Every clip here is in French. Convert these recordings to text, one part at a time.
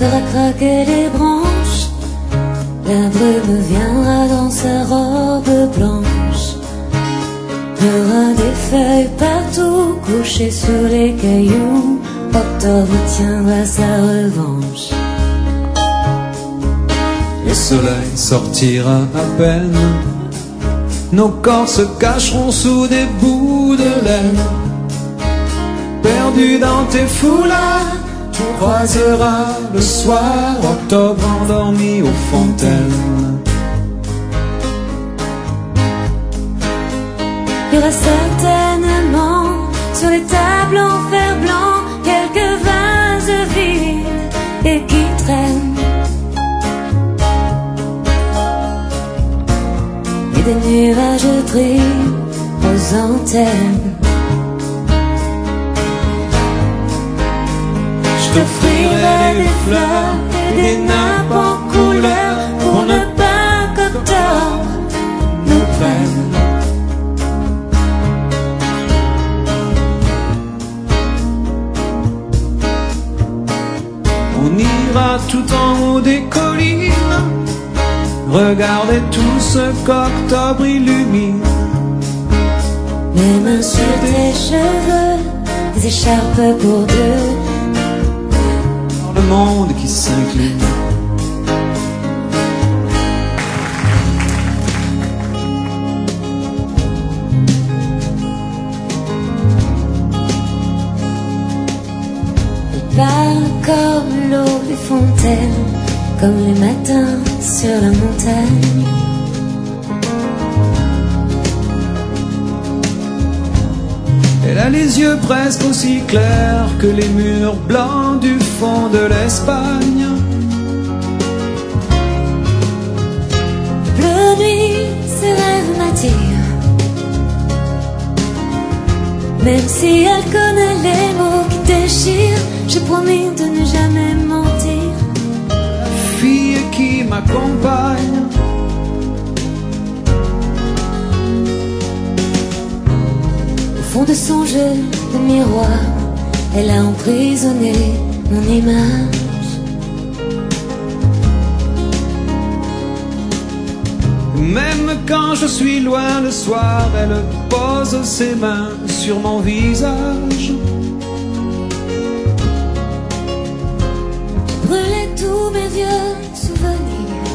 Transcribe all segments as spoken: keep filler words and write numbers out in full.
fera craquer les branches. La brume viendra dans sa robe blanche. Il y aura des feuilles partout couchées sur les cailloux. Octobre tiendra sa revanche. Le soleil sortira à peine. Nos corps se cacheront sous des bouts de laine. Perdu dans tes foulards, tu croiseras le soir octobre endormi aux fontaines. Il y aura certainement sur les tables en fer blanc quelques vases vides et qui traînent, et des nuages gris aux antennes. Je t'offrirai des fleurs et des nappes en couleur pour ne pas qu'octobre nous prenne. On ira tout en haut des collines, regardez tout ce qu'octobre illumine. Mes mains sur tes cheveux, des écharpes pour deux. Dans le monde qui s'incline. Parle comme l'eau des fontaines, comme les matins sur la montagne. Elle a les yeux presque aussi clairs que les murs blancs du fond de l'Espagne. Bleu nuit, ses rêves m'attirent, même si elle connaît les mots qui déchirent. J'ai promis de ne jamais mentir. La fille qui m'accompagne, au fond de son jeu de miroir, elle a emprisonné mon image. même quand je suis loin le soir, elle pose ses mains sur mon visage. Brûler tous mes vieux souvenirs,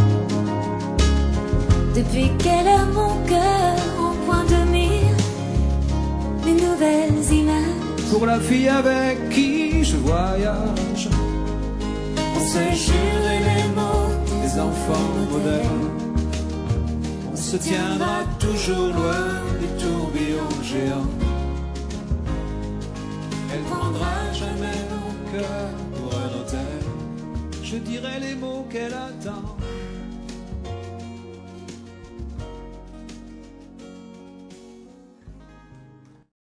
depuis qu'elle a mon cœur en point de mire. Les nouvelles images Pour la fille avec qui je voyage, on se jurait les mots des enfants modernes. On se tiendra toujours loin des tourbillons géants. Elle prendra jamais mon cœur pour un hôtel. Je dirai les mots qu'elle attend.